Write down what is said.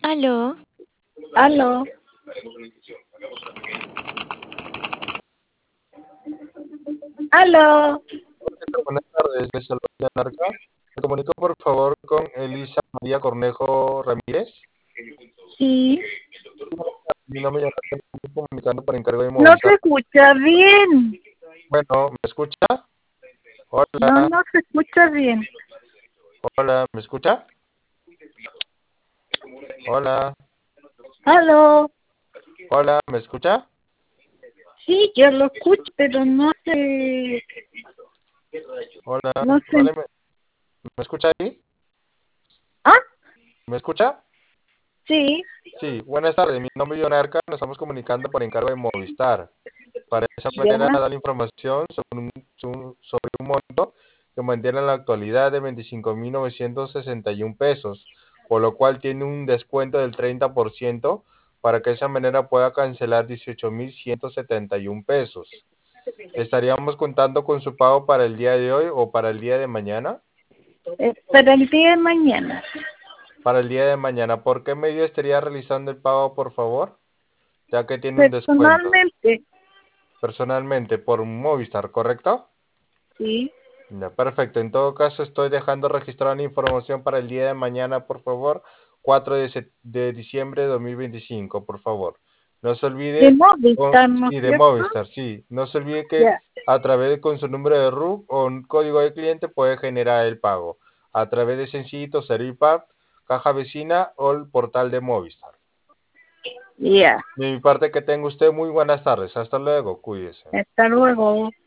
Aló, Aló, aló. Buenas tardes, les saluda Narca. Me comunico por favor con Elisa María Cornejo Ramírez. Sí, Mi nombre es Narca, me estoy comunicando por encargo de no Movistar. se escucha bien. Bueno, ¿me escucha? No, Hola, no se escucha bien. hola, ¿me escucha? Hola, Aló. hola, ¿me escucha? Sí, yo lo escucho, pero no sé, Hola, no sé. hola, ¿me escucha ahí? Ah, ¿Me escucha? sí, Sí, buenas tardes, mi nombre es Narca, nos estamos comunicando por encargo de Movistar. Para esa manera ya, dar información sobre un monto que mantiene en la actualidad de 25.961 pesos, por lo cual tiene un descuento del 30% para que de esa manera pueda cancelar 18.171 pesos. ¿Estaríamos contando con su pago para el día de hoy o para el día de mañana? para el día de mañana. Para el día de mañana, ¿por qué medio estaría realizando el pago, por favor? Ya que tiene un descuento. Personalmente, Personalmente, por Movistar, ¿correcto? sí. Ya, perfecto. En todo caso, estoy dejando registrada la información para el día de mañana, por favor. 4 de diciembre de 2025, por favor. No se De olvide, Movistar, ¿no es sí, de cierto? Movistar, sí. No se olvide que Ya, a través de con su número de RUC o un código de cliente puede generar el pago. A través de Sencillito, Servipack, Caja Vecina o el portal de Movistar. ya. De mi parte, que tenga usted muy buenas tardes. Hasta luego. Cuídese. Hasta luego.